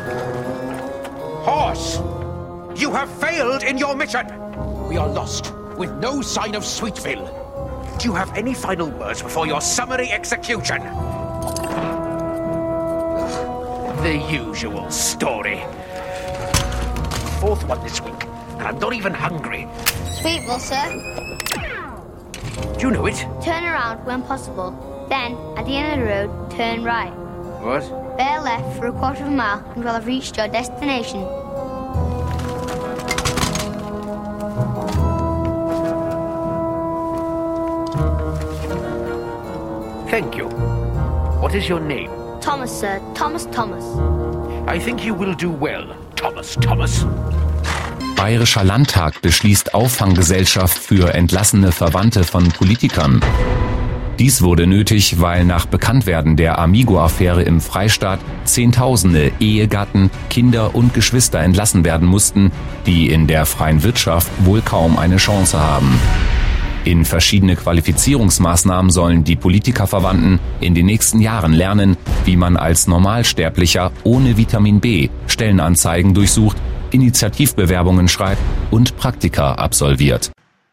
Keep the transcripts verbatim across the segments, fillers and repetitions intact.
Horse! You have failed in your mission! We are lost, with no sign of Sweetville. Do you have any final words before your summary execution? The usual story. Fourth one this week, and I'm not even hungry. Sweetville, sir. Do you know it? Turn around when possible. Then, at the end of the road, turn right. What? Bear left for a quarter of a mile and you'll have reached your destination. Thank you. What is your name? Thomas, sir. Thomas Thomas. I think you will do well, Thomas Thomas. Bayerischer Landtag beschließt Auffanggesellschaft für entlassene Verwandte von Politikern. Dies wurde nötig, weil nach Bekanntwerden der Amigo-Affäre im Freistaat Zehntausende Ehegatten, Kinder und Geschwister entlassen werden mussten, die in der freien Wirtschaft wohl kaum eine Chance haben. In verschiedene Qualifizierungsmaßnahmen sollen die Politikerverwandten in den nächsten Jahren lernen, wie man als Normalsterblicher ohne Vitamin B Stellenanzeigen durchsucht, Initiativbewerbungen schreibt und Praktika absolviert.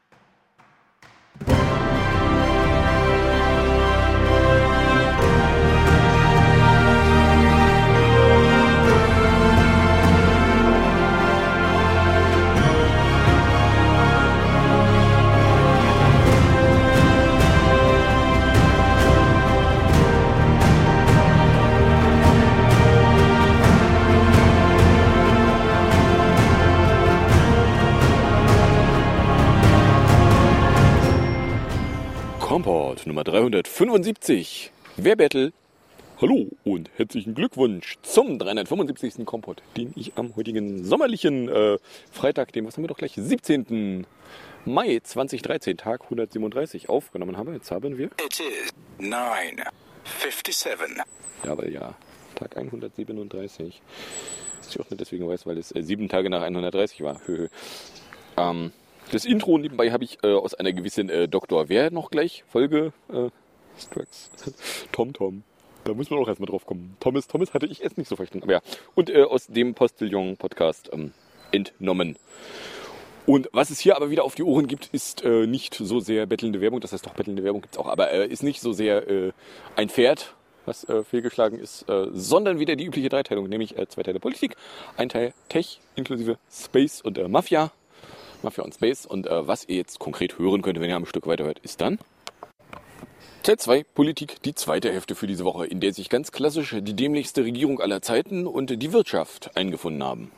Kompott Nummer dreihundertfünfundsiebzig. Wehrbattle. Hallo und herzlichen Glückwunsch zum dreihundertfünfundsiebzigsten Kompott, den ich am heutigen sommerlichen äh, Freitag, dem, was haben wir doch gleich, siebzehnten Mai zweitausenddreizehn, Tag hundertsiebenunddreißig aufgenommen habe. Jetzt haben wir... It is nine fifty-seven. Ja, weil ja, Tag hundertsiebenunddreißig. Das ich auch nicht deswegen weiß, weil es äh, sieben Tage nach hundertdreißig war. ähm... Das Intro nebenbei habe ich äh, aus einer gewissen äh, Doktor Wer noch gleich Folge äh, Strax. Tom Tom. Da muss man auch erstmal drauf kommen. Thomas Thomas hatte ich erst nicht so verstanden. Aber ja. Und äh, aus dem Postillon-Podcast ähm, entnommen. Und was es hier aber wieder auf die Ohren gibt, ist äh, nicht so sehr bettelnde Werbung. Das heißt doch, bettelnde Werbung gibt es auch. Aber äh, ist nicht so sehr äh, ein Pferd, was äh, fehlgeschlagen ist, äh, sondern wieder die übliche Dreiteilung. Nämlich äh, zwei Teile Politik, ein Teil Tech inklusive Space und äh, Mafia. Mafia und Space. Und äh, was ihr jetzt konkret hören könnt, wenn ihr ein Stück weiter hört, ist dann Teil zwei, Politik, die zweite Hälfte für diese Woche, in der sich ganz klassisch die dämlichste Regierung aller Zeiten und die Wirtschaft eingefunden haben.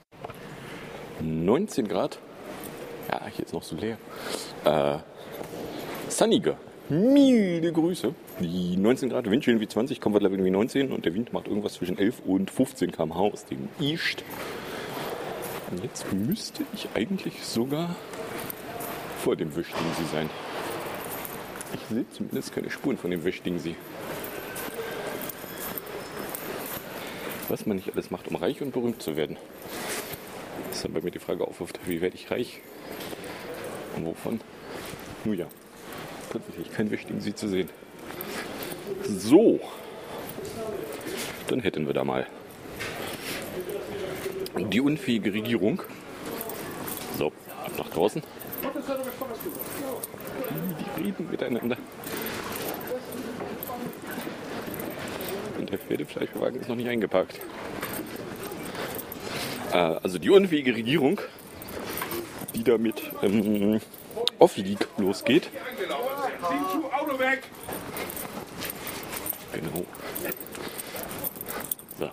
neunzehn Grad. Ja, hier ist noch so leer. Äh, sunnige, milde Grüße. Die neunzehn Grad, Windchill wie zwanzig, Comfort-Level wie neunzehn und der Wind macht irgendwas zwischen elf und fünfzehn Kilometer pro Stunde aus dem East. Und jetzt müsste ich eigentlich sogar vor dem Wischdingsee sein. Ich sehe zumindest keine Spuren von dem Wischdingsee. Was man nicht alles macht, um reich und berühmt zu werden. Das ist dann bei mir die Frage aufwirft, wie werde ich reich? Und wovon? Nun ja, tatsächlich kein Wischdingsee zu sehen. So, dann hätten wir da mal die unfähige Regierung. So, ab nach draußen. Die reden miteinander. Und der Pferdefleischwagen ist noch nicht eingeparkt. Äh, also die unfähige Regierung, die da mit ähm, Off-League losgeht. Genau. So.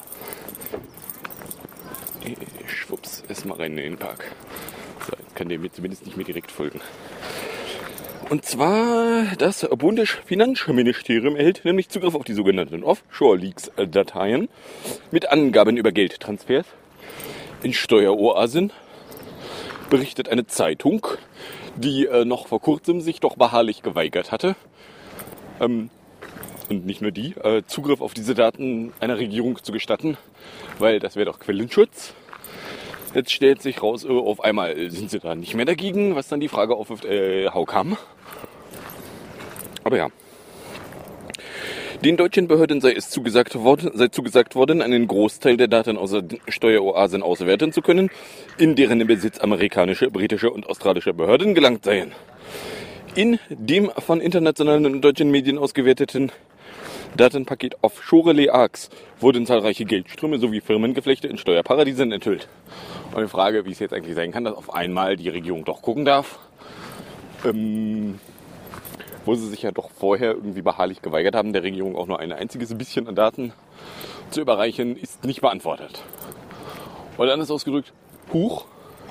Schwupps, erstmal rein in den Park. So, jetzt kann der mir zumindest nicht mehr direkt folgen. Und zwar, das Bundesfinanzministerium erhält nämlich Zugriff auf die sogenannten Offshore-Leaks-Dateien mit Angaben über Geldtransfers in Steueroasen, berichtet eine Zeitung, die äh, noch vor kurzem sich doch beharrlich geweigert hatte, ähm, und nicht nur die, äh, Zugriff auf diese Daten einer Regierung zu gestatten, weil das wäre doch Quellenschutz. Jetzt stellt sich raus, äh, auf einmal sind sie da nicht mehr dagegen, was dann die Frage aufwirft, äh, how come? Aber ja. Den deutschen Behörden sei es zugesagt worden, sei zugesagt worden, einen Großteil der Daten aus Steueroasen auswerten zu können, in deren Besitz amerikanische, britische und australische Behörden gelangt seien. In dem von internationalen und deutschen Medien ausgewerteten Datenpaket Offshore-Leaks wurden zahlreiche Geldströme sowie Firmengeflechte in Steuerparadiesen enthüllt. Und die Frage, wie es jetzt eigentlich sein kann, dass auf einmal die Regierung doch gucken darf, ähm, wo sie sich ja doch vorher irgendwie beharrlich geweigert haben, der Regierung auch nur ein einziges bisschen an Daten zu überreichen, ist nicht beantwortet. Oder anders ausgedrückt, huch.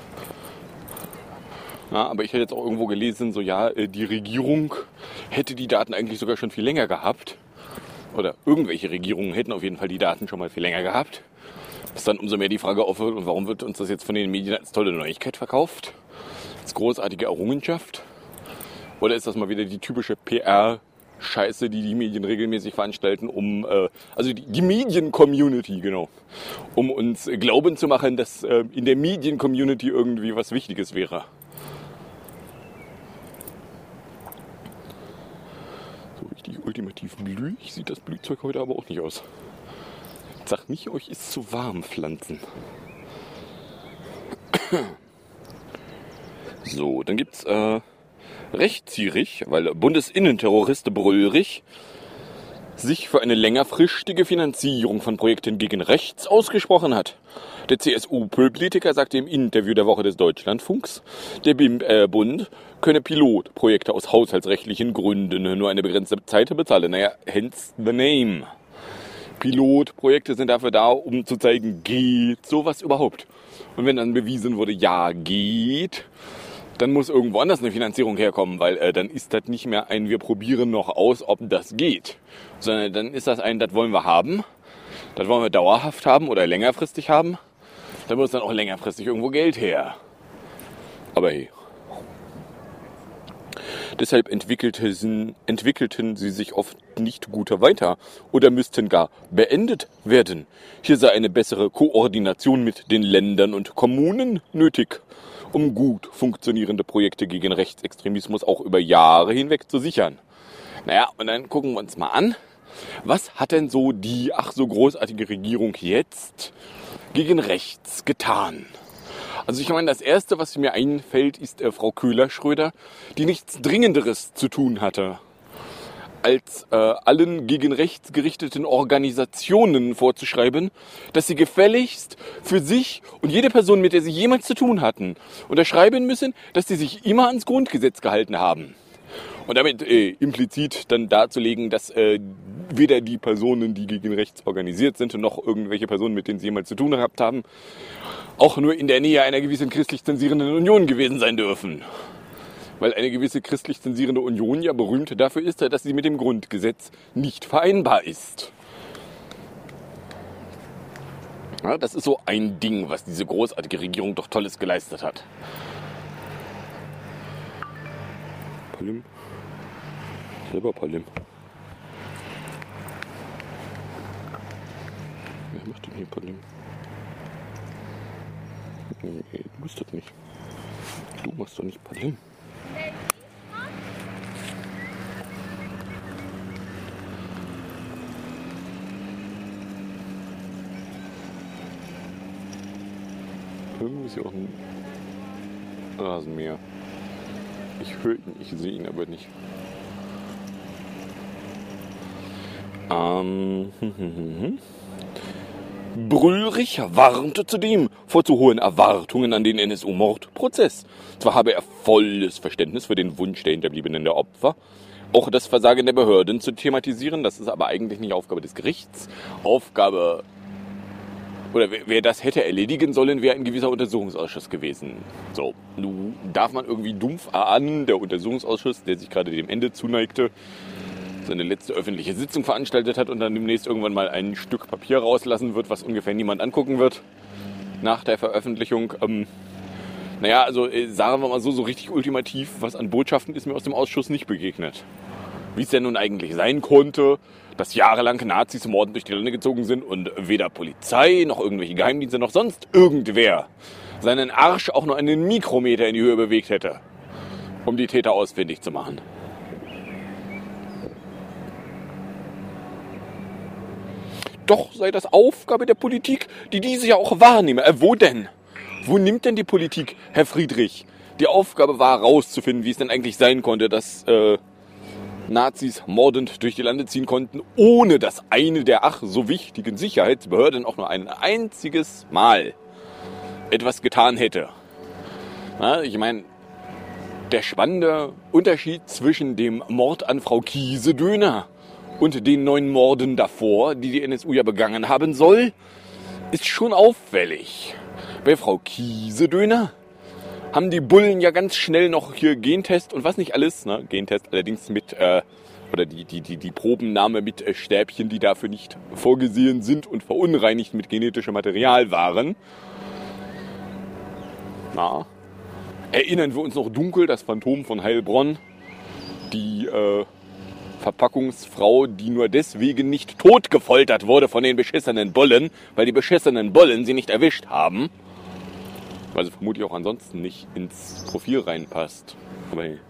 Ja, aber ich hätte jetzt auch irgendwo gelesen, so ja, die Regierung hätte die Daten eigentlich sogar schon viel länger gehabt. Oder irgendwelche Regierungen hätten auf jeden Fall die Daten schon mal viel länger gehabt. Bis dann umso mehr die Frage aufhört, und warum wird uns das jetzt von den Medien als tolle Neuigkeit verkauft? Als großartige Errungenschaft? Oder ist das mal wieder die typische P R-Scheiße, die die Medien regelmäßig veranstalten, um, äh, also die, die Medien-Community, genau, um uns glauben zu machen, dass äh, in der Medien-Community irgendwie was Wichtiges wäre. Ultimativ blühig sieht das Blühzeug heute aber auch nicht aus. Sagt nicht, euch ist zu warm, Pflanzen. So, dann gibt's äh, Rechtszierig, weil Bundesinnenterrorist Brüllrich sich für eine längerfristige Finanzierung von Projekten gegen rechts ausgesprochen hat. Der C S U-Politiker sagte im Interview der Woche des Deutschlandfunks, der B I M-Bund könne Pilotprojekte aus haushaltsrechtlichen Gründen nur eine begrenzte Zeit bezahlen. Naja, hence the name. Pilotprojekte sind dafür da, um zu zeigen, geht sowas überhaupt. Und wenn dann bewiesen wurde, ja, geht, dann muss irgendwo anders eine Finanzierung herkommen, weil äh, dann ist das nicht mehr ein, wir probieren noch aus, ob das geht, sondern dann ist das ein, das wollen wir haben, das wollen wir dauerhaft haben oder längerfristig haben, da muss dann auch längerfristig irgendwo Geld her. Aber hey. Deshalb entwickelten, entwickelten sie sich oft nicht gut weiter oder müssten gar beendet werden. Hier sei eine bessere Koordination mit den Ländern und Kommunen nötig, um gut funktionierende Projekte gegen Rechtsextremismus auch über Jahre hinweg zu sichern. Naja, und dann gucken wir uns mal an, was hat denn so die ach so großartige Regierung jetzt gegen rechts getan? Also ich meine, das Erste, was mir einfällt, ist äh, Frau Köhler-Schröder, die nichts Dringenderes zu tun hatte, als äh, allen gegen rechts gerichteten Organisationen vorzuschreiben, dass sie gefälligst für sich und jede Person, mit der sie jemals zu tun hatten, unterschreiben müssen, dass sie sich immer ans Grundgesetz gehalten haben. Und damit äh, implizit dann darzulegen, dass äh, weder die Personen, die gegen rechts organisiert sind, noch irgendwelche Personen, mit denen sie jemals zu tun gehabt haben, auch nur in der Nähe einer gewissen christlich zensierenden Union gewesen sein dürfen. Weil eine gewisse christlich zensierende Union ja berühmt dafür ist, dass sie mit dem Grundgesetz nicht vereinbar ist. Ja, das ist so ein Ding, was diese großartige Regierung doch Tolles geleistet hat. Palim. Selber Palim. Wer macht denn hier Palim? Nee, du bist das nicht. Du machst doch nicht Palim. Irgendwie ist hier auch ein Rasenmäher. Ich höre ihn, ich sehe ihn aber nicht. Ähm, hm, hm, hm, hm. Brüllrich warnte zudem vor zu hohen Erwartungen an den N S U-Mordprozess. Zwar habe er volles Verständnis für den Wunsch der Hinterbliebenen der Opfer, auch das Versagen der Behörden zu thematisieren. Das ist aber eigentlich nicht Aufgabe des Gerichts. Aufgabe, oder wer, wer das hätte erledigen sollen, wäre ein gewisser Untersuchungsausschuss gewesen. So, nun darf man irgendwie dumpf erahnen, der Untersuchungsausschuss, der sich gerade dem Ende zuneigte, seine letzte öffentliche Sitzung veranstaltet hat und dann demnächst irgendwann mal ein Stück Papier rauslassen wird, was ungefähr niemand angucken wird nach der Veröffentlichung. Ähm, naja, also äh, sagen wir mal so, so richtig ultimativ, was an Botschaften ist mir aus dem Ausschuss nicht begegnet. Wie es denn nun eigentlich sein konnte, dass jahrelang Nazis mordend durch die Lande gezogen sind und weder Polizei noch irgendwelche Geheimdienste noch sonst irgendwer seinen Arsch auch nur einen Mikrometer in die Höhe bewegt hätte, um die Täter ausfindig zu machen. Doch sei das Aufgabe der Politik, die diese ja auch wahrnehme. Äh, wo denn? Wo nimmt denn die Politik, Herr Friedrich? Die Aufgabe war, herauszufinden, wie es denn eigentlich sein konnte, dass äh, Nazis mordend durch die Lande ziehen konnten, ohne dass eine der ach so wichtigen Sicherheitsbehörden auch nur ein einziges Mal etwas getan hätte. Na, ich meine, der spannende Unterschied zwischen dem Mord an Frau Kiesedöner und den neun Morden davor, die die N S U ja begangen haben soll, ist schon auffällig. Bei Frau Kiesedöner haben die Bullen ja ganz schnell noch hier Gentest und was nicht alles, ne? Gentest allerdings mit, äh, oder die, die, die, die Probennahme mit äh, Stäbchen, die dafür nicht vorgesehen sind und verunreinigt mit genetischem Material waren. Na, erinnern wir uns noch dunkel, das Phantom von Heilbronn, die äh, Verpackungsfrau, die nur deswegen nicht totgefoltert wurde von den beschissenen Bullen, weil die beschissenen Bullen sie nicht erwischt haben. Weil sie vermutlich auch ansonsten nicht ins Profil reinpasst. Aber hey.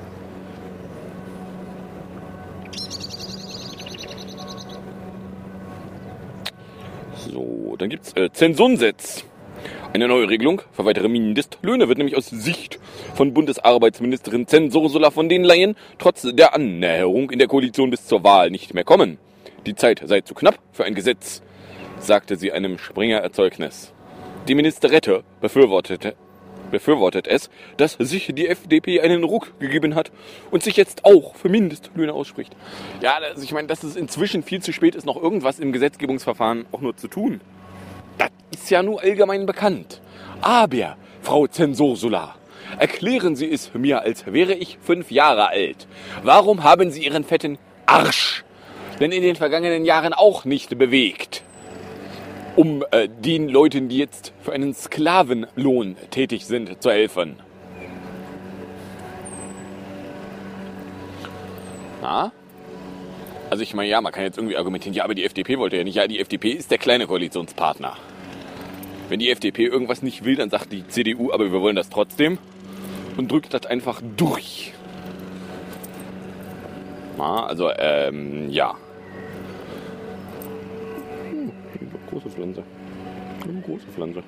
So, dann gibt's äh, Zensurgesetz. Eine neue Regelung für weitere Mindestlöhne wird nämlich aus Sicht von Bundesarbeitsministerin Zensur-Ursula von den Leyen trotz der Annäherung in der Koalition bis zur Wahl nicht mehr kommen. Die Zeit sei zu knapp für ein Gesetz, sagte sie einem Springer-Erzeugnis. Die Ministerette befürwortete, befürwortet es, dass sich die F D P einen Ruck gegeben hat und sich jetzt auch für Mindestlöhne ausspricht. Ja, also ich meine, dass es inzwischen viel zu spät ist, noch irgendwas im Gesetzgebungsverfahren auch nur zu tun. Das ist ja nur allgemein bekannt. Aber, Frau Zensur-Ursula, erklären Sie es mir, als wäre ich fünf Jahre alt. Warum haben Sie Ihren fetten Arsch denn in den vergangenen Jahren auch nicht bewegt, um äh, den Leuten, die jetzt für einen Sklavenlohn tätig sind, zu helfen? Na? Also ich meine, ja, man kann jetzt irgendwie argumentieren, ja, aber die F D P wollte ja nicht. Ja, die F D P ist der kleine Koalitionspartner. Wenn die F D P irgendwas nicht will, dann sagt die C D U, aber wir wollen das trotzdem und drückt das einfach durch. Na, also, ähm, ja. Hm, große Pflanze. Eine große Pflanze.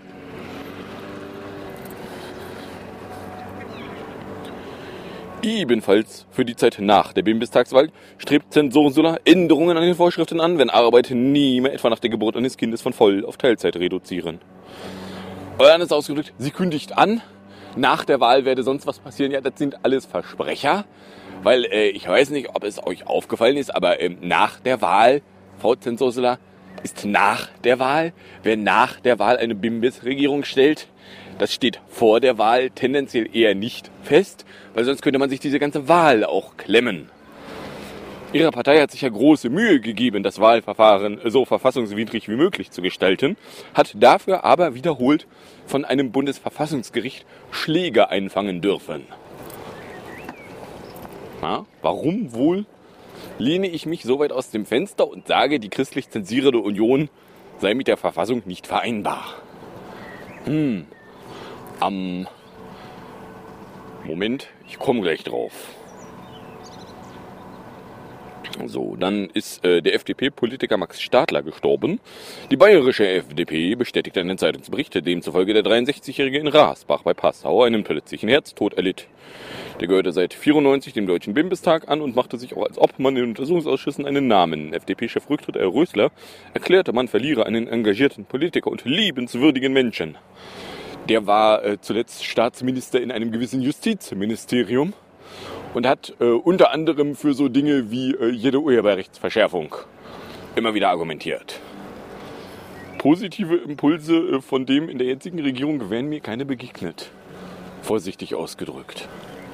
Ebenfalls für die Zeit nach der Bundestagswahl strebt Zensur-Ursula Änderungen an den Vorschriften an, wenn Arbeitnehmer etwa nach der Geburt eines Kindes von Voll- auf Teilzeit reduzieren. Oder anders ausgedrückt, sie kündigt an, nach der Wahl werde sonst was passieren. Ja, das sind alles Versprecher, weil äh, ich weiß nicht, ob es euch aufgefallen ist, aber ähm, nach der Wahl, Frau Zensur-Ursula, ist nach der Wahl, wer nach der Wahl eine Bimbis-Regierung stellt, das steht vor der Wahl tendenziell eher nicht fest, weil sonst könnte man sich diese ganze Wahl auch klemmen. Ihre Partei hat sich ja große Mühe gegeben, das Wahlverfahren so verfassungswidrig wie möglich zu gestalten, hat dafür aber wiederholt von einem Bundesverfassungsgericht Schläge einfangen dürfen. Na, warum wohl lehne ich mich so weit aus dem Fenster und sage, die christlich zensierende Union sei mit der Verfassung nicht vereinbar? Hm. Am Moment, ich komme gleich drauf. So, dann ist äh, der F D P-Politiker Max Stadler gestorben. Die bayerische F D P bestätigt einen Zeitungsbericht, demzufolge der dreiundsechzigjährige in Rasbach bei Passau einen plötzlichen Herztod erlitt. Der gehörte seit neunzehnhundertvierundneunzig dem Deutschen Bundestag an und machte sich auch als Obmann in Untersuchungsausschüssen einen Namen. F D P-Chef Rücktritt Herr Rösler erklärte, man verliere einen engagierten Politiker und liebenswürdigen Menschen. Der war äh, zuletzt Staatsminister in einem gewissen Justizministerium und hat äh, unter anderem für so Dinge wie äh, jede Urheberrechtsverschärfung immer wieder argumentiert. Positive Impulse äh, von dem in der jetzigen Regierung wären mir keine begegnet. Vorsichtig ausgedrückt.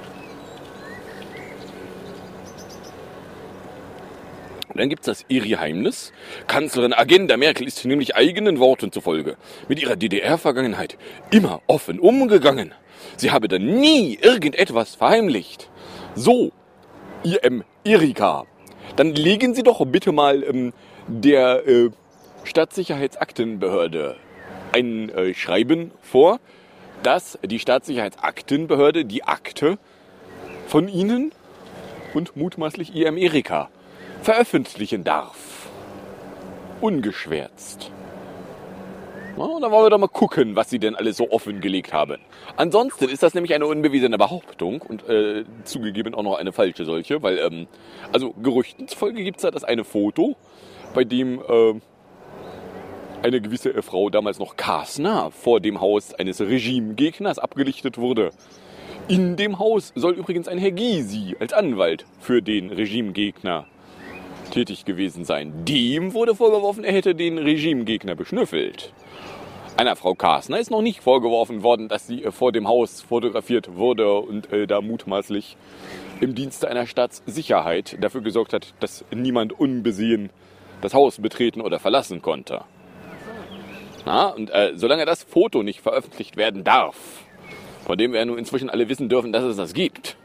Dann gibt's das Iri-Heimnis. Kanzlerin Agenda Merkel ist nämlich eigenen Worten zufolge mit ihrer D D R-Vergangenheit immer offen umgegangen. Sie habe dann nie irgendetwas verheimlicht. So, I M Erika, dann legen Sie doch bitte mal ähm, der äh, Staatssicherheitsaktenbehörde ein äh, Schreiben vor, dass die Staatssicherheitsaktenbehörde die Akte von Ihnen und mutmaßlich I M Erika veröffentlichen darf. ungeschwärzt. Na, und dann wollen wir doch mal gucken, was sie denn alles so offengelegt haben. Ansonsten ist das nämlich eine unbewiesene Behauptung und äh, zugegeben auch noch eine falsche solche, weil, ähm, also Gerüchten zufolge gibt es da das eine Foto, bei dem äh, eine gewisse Frau, damals noch Kasner, vor dem Haus eines Regimegegners abgelichtet wurde. In dem Haus soll übrigens ein Herr Gysi als Anwalt für den Regimegegner tätig gewesen sein. Dem wurde vorgeworfen, er hätte den Regimegegner beschnüffelt. Einer Frau Kasner ist noch nicht vorgeworfen worden, dass sie äh, vor dem Haus fotografiert wurde und äh, da mutmaßlich im Dienste einer Staatssicherheit dafür gesorgt hat, dass niemand unbesehen das Haus betreten oder verlassen konnte. Na, und äh, solange das Foto nicht veröffentlicht werden darf, von dem wir ja nun inzwischen alle wissen dürfen, dass es das gibt,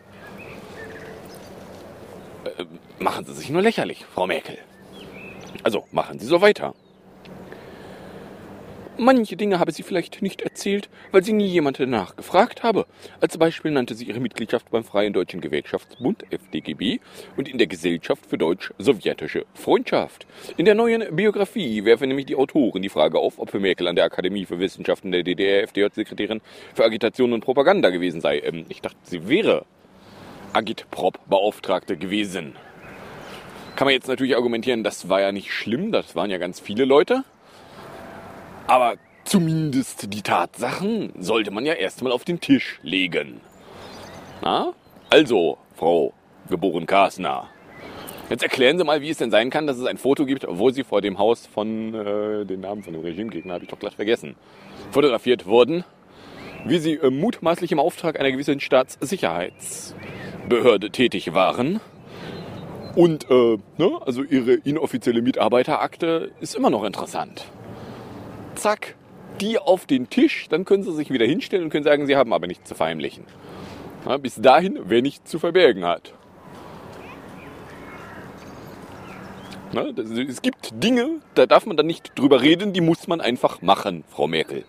äh, machen Sie sich nur lächerlich, Frau Merkel. Also machen Sie so weiter. Manche Dinge habe sie vielleicht nicht erzählt, weil sie nie jemand danach gefragt habe. Als Beispiel nannte sie ihre Mitgliedschaft beim Freien Deutschen Gewerkschaftsbund F D G B und in der Gesellschaft für Deutsch-Sowjetische Freundschaft. In der neuen Biografie werfen nämlich die Autoren die Frage auf, ob Merkel an der Akademie für Wissenschaften der D D R F D J-Sekretärin für Agitation und Propaganda gewesen sei. Ähm, ich dachte, sie wäre Agitprop-Beauftragte gewesen. Kann man jetzt natürlich argumentieren, das war ja nicht schlimm, das waren ja ganz viele Leute. Aber zumindest die Tatsachen sollte man ja erstmal auf den Tisch legen. Na? Also, Frau geboren Kasner, jetzt erklären Sie mal, wie es denn sein kann, dass es ein Foto gibt, wo Sie vor dem Haus von, äh, den Namen von dem Regimegegner habe ich doch glatt vergessen, fotografiert wurden, wie Sie äh, mutmaßlich im Auftrag einer gewissen Staatssicherheitsbehörde tätig waren. Und, äh, ne, also Ihre inoffizielle Mitarbeiterakte ist immer noch interessant. Zack, die auf den Tisch, dann können Sie sich wieder hinstellen und können sagen, Sie haben aber nichts zu verheimlichen. Ja, bis dahin, wer nichts zu verbergen hat. Na, das, es gibt Dinge, da darf man dann nicht drüber reden, die muss man einfach machen, Frau Merkel.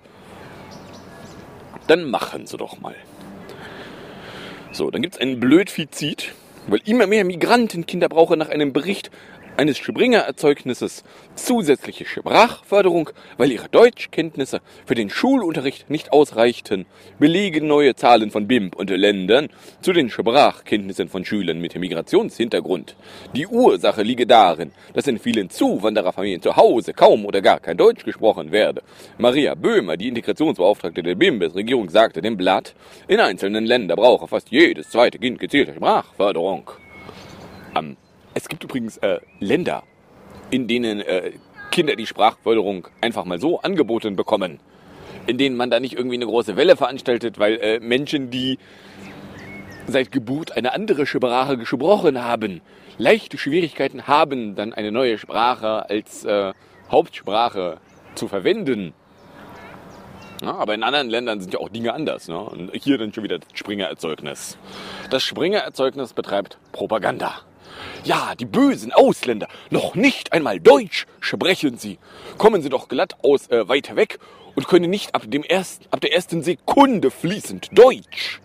Dann machen Sie doch mal. So, dann gibt es einen Blödfizid, weil immer mehr Migrantenkinder brauchen nach einem Bericht eines Springer-Erzeugnisses zusätzliche Sprachförderung, weil ihre Deutschkenntnisse für den Schulunterricht nicht ausreichten, belegen neue Zahlen von B I M P und Ländern zu den Sprachkenntnissen von Schülern mit Migrationshintergrund. Die Ursache liege darin, dass in vielen Zuwandererfamilien zu Hause kaum oder gar kein Deutsch gesprochen werde. Maria Böhmer, die Integrationsbeauftragte der B I M B-Regierung, sagte dem Blatt, in einzelnen Ländern brauche fast jedes zweite Kind gezielte Sprachförderung. Am Es gibt übrigens äh, Länder, in denen äh, Kinder die Sprachförderung einfach mal so angeboten bekommen, in denen man da nicht irgendwie eine große Welle veranstaltet, weil äh, Menschen, die seit Geburt eine andere Sprache gesprochen haben, leichte Schwierigkeiten haben, dann eine neue Sprache als äh, Hauptsprache zu verwenden. Ja, aber in anderen Ländern sind ja auch Dinge anders. Ne? Und hier dann schon wieder das Springer-Erzeugnis. Das Springer-Erzeugnis betreibt Propaganda. Ja, die bösen Ausländer, noch nicht einmal Deutsch sprechen sie. Kommen sie doch glatt aus äh, weiter weg und können nicht ab, dem ersten, ab der ersten Sekunde fließend Deutsch.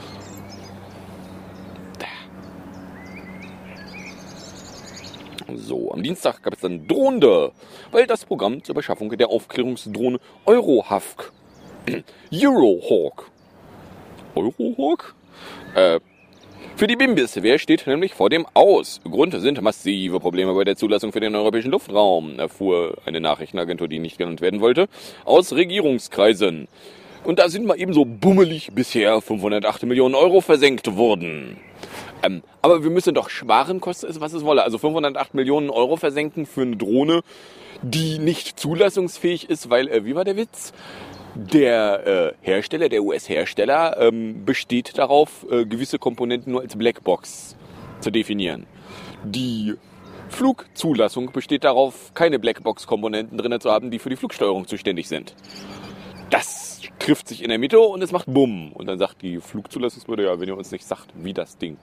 So, am Dienstag gab es dann Drohne, weil das Programm zur Beschaffung der Aufklärungsdrohne Eurohawk, Eurohawk, Eurohawk, äh, für die Bimbiswehr steht nämlich vor dem Aus. Grund sind massive Probleme bei der Zulassung für den europäischen Luftraum, erfuhr eine Nachrichtenagentur, die nicht genannt werden wollte, aus Regierungskreisen. Und da sind mal eben so bummelig bisher fünfhundertacht Millionen Euro versenkt worden. Ähm, aber wir müssen doch sparen, koste es, was es wolle. Also fünfhundertacht Millionen Euro versenken für eine Drohne, die nicht zulassungsfähig ist, weil, äh, wie war der Witz? Der äh, Hersteller, der U S-Hersteller, ähm, besteht darauf, äh, gewisse Komponenten nur als Blackbox zu definieren. Die Flugzulassung besteht darauf, keine Blackbox-Komponenten drin zu haben, die für die Flugsteuerung zuständig sind. Das trifft sich in der Mitte und es macht Bumm. Und dann sagt die Flugzulassungsbehörde, ja, wenn ihr uns nicht sagt, wie das Ding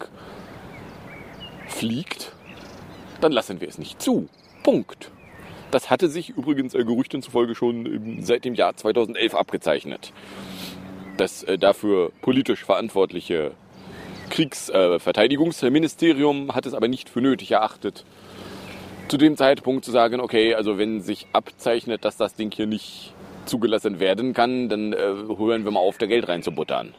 fliegt, dann lassen wir es nicht zu. Punkt. Das hatte sich übrigens äh, Gerüchten zufolge schon ähm, seit dem Jahr zweitausendelf abgezeichnet. Das äh, dafür politisch verantwortliche Kriegsverteidigungsministerium äh, hat es aber nicht für nötig erachtet, zu dem Zeitpunkt zu sagen, okay, also wenn sich abzeichnet, dass das Ding hier nicht zugelassen werden kann, dann äh, hören wir mal auf, da Geld reinzubuttern.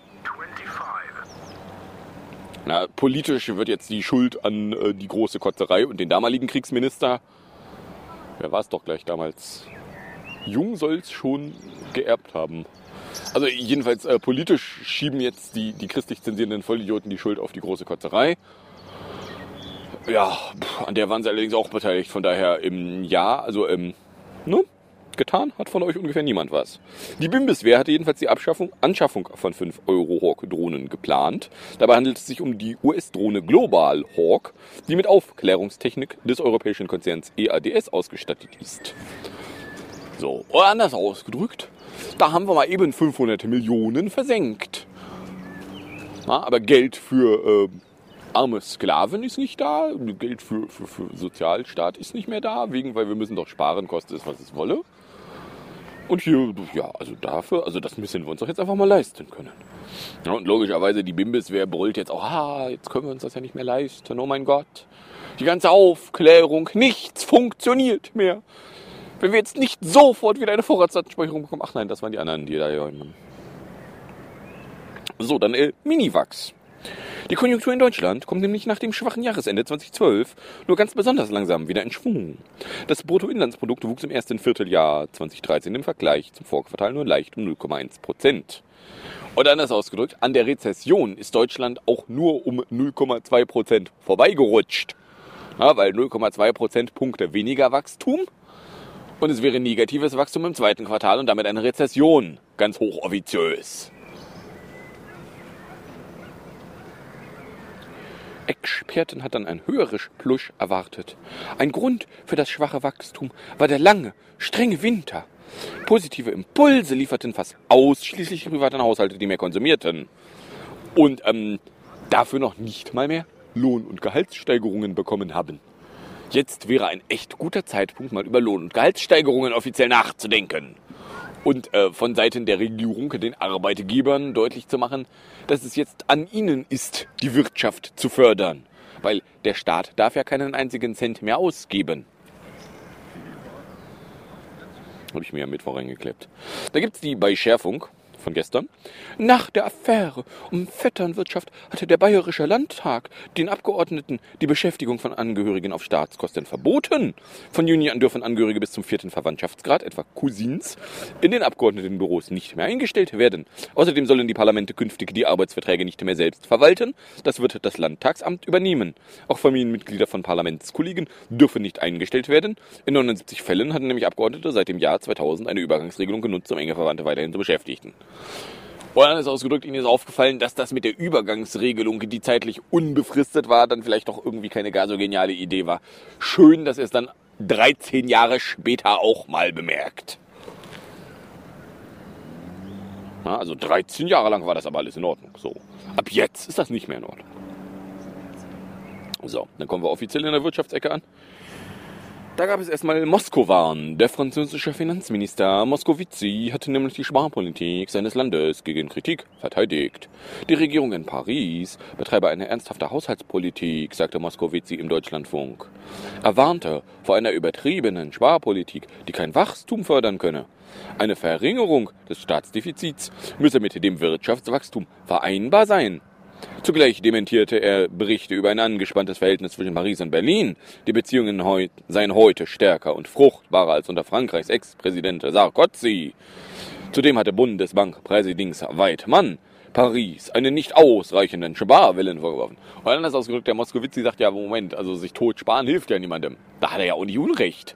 Na, politisch wird jetzt die Schuld an äh, die große Kotzerei und den damaligen Kriegsminister, wer war es doch gleich damals, Jung soll es schon geerbt haben. Also jedenfalls äh, politisch schieben jetzt die, die christlich zensierenden Vollidioten die Schuld auf die große Kotzerei. Ja, pff, an der waren sie allerdings auch beteiligt, von daher im Jahr, also ähm, ne? Getan hat von euch ungefähr niemand was. Die Bundeswehr hatte jedenfalls die Abschaffung, Anschaffung von fünf Euro-Hawk-Drohnen geplant. Dabei handelt es sich um die U S-Drohne Global Hawk, die mit Aufklärungstechnik des europäischen Konzerns E A D S ausgestattet ist. So, oder anders ausgedrückt, da haben wir mal eben fünfhundert Millionen versenkt. Na, aber Geld für äh, arme Sklaven ist nicht da, Geld für, für, für Sozialstaat ist nicht mehr da, wegen, weil wir müssen doch sparen, kostet es, was es wolle. Und hier, ja, also dafür, also das müssen wir uns doch jetzt einfach mal leisten können. Ja, und logischerweise, die Bundeswehr brüllt jetzt auch, ah, jetzt können wir uns das ja nicht mehr leisten, oh mein Gott. Die ganze Aufklärung, nichts funktioniert mehr. Wenn wir jetzt nicht sofort wieder eine Vorratsdatenspeicherung bekommen, ach nein, das waren die anderen, die da hier waren. So, dann äh, Minivax. Die Konjunktur in Deutschland kommt nämlich nach dem schwachen Jahresende zweitausendzwölf nur ganz besonders langsam wieder in Schwung. Das Bruttoinlandsprodukt wuchs im ersten Vierteljahr zweitausenddreizehn im Vergleich zum Vorquartal nur leicht um null Komma eins Prozent. Oder anders ausgedrückt, an der Rezession ist Deutschland auch nur um null Komma zwei Prozent vorbeigerutscht. Ja, weil null Komma zwei Prozentpunkte weniger Wachstum und es wäre negatives Wachstum im zweiten Quartal und damit eine Rezession. Ganz hochoffiziös. Experten hat dann ein höheres Plus erwartet. Ein Grund für das schwache Wachstum war der lange, strenge Winter. Positive Impulse lieferten fast ausschließlich private Haushalte, die mehr konsumierten. Und ähm, dafür noch nicht mal mehr Lohn- und Gehaltssteigerungen bekommen haben. Jetzt wäre ein echt guter Zeitpunkt, mal über Lohn- und Gehaltssteigerungen offiziell nachzudenken. Und äh, von Seiten der Regierung den Arbeitgebern deutlich zu machen, dass es jetzt an ihnen ist, die Wirtschaft zu fördern. Weil der Staat darf ja keinen einzigen Cent mehr ausgeben. Habe ich mir am Mittwoch reingeklebt. Da gibt es die Beischärfung von gestern. Nach der Affäre um Vetternwirtschaft hatte der Bayerische Landtag den Abgeordneten die Beschäftigung von Angehörigen auf Staatskosten verboten. Von Juni an dürfen Angehörige bis zum vierten Verwandtschaftsgrad, etwa Cousins, in den Abgeordnetenbüros nicht mehr eingestellt werden. Außerdem sollen die Parlamente künftig die Arbeitsverträge nicht mehr selbst verwalten. Das wird das Landtagsamt übernehmen. Auch Familienmitglieder von Parlamentskollegen dürfen nicht eingestellt werden. In neunundsiebzig Fällen hatten nämlich Abgeordnete seit dem Jahr zweitausend eine Übergangsregelung genutzt, um enge Verwandte weiterhin zu beschäftigen. Oder anders ausgedrückt, Ihnen ist aufgefallen, dass das mit der Übergangsregelung, die zeitlich unbefristet war, dann vielleicht doch irgendwie keine gar so geniale Idee war. Schön, dass er es dann dreizehn Jahre später auch mal bemerkt. Na, also dreizehn Jahre lang war das aber alles in Ordnung. So. Ab jetzt ist das nicht mehr in Ordnung. So, dann kommen wir offiziell in der Wirtschaftsecke an. Da gab es erstmal Moskowan. Der französische Finanzminister Moscovici hatte nämlich die Sparpolitik seines Landes gegen Kritik verteidigt. Die Regierung in Paris betreibe eine ernsthafte Haushaltspolitik, sagte Moscovici im Deutschlandfunk. Er warnte vor einer übertriebenen Sparpolitik, die kein Wachstum fördern könne. Eine Verringerung des Staatsdefizits müsse mit dem Wirtschaftswachstum vereinbar sein. Zugleich dementierte er Berichte über ein angespanntes Verhältnis zwischen Paris und Berlin. Die Beziehungen heut, seien heute stärker und fruchtbarer als unter Frankreichs Ex-Präsident Sarkozy. Zudem hatte Bundesbankpräsident Weidmann Paris einen nicht ausreichenden Sparwillen vorgeworfen. Und anders ausgedrückt, der Moscovici sagt ja, Moment, also sich tot sparen hilft ja niemandem. Da hat er ja auch nicht Unrecht.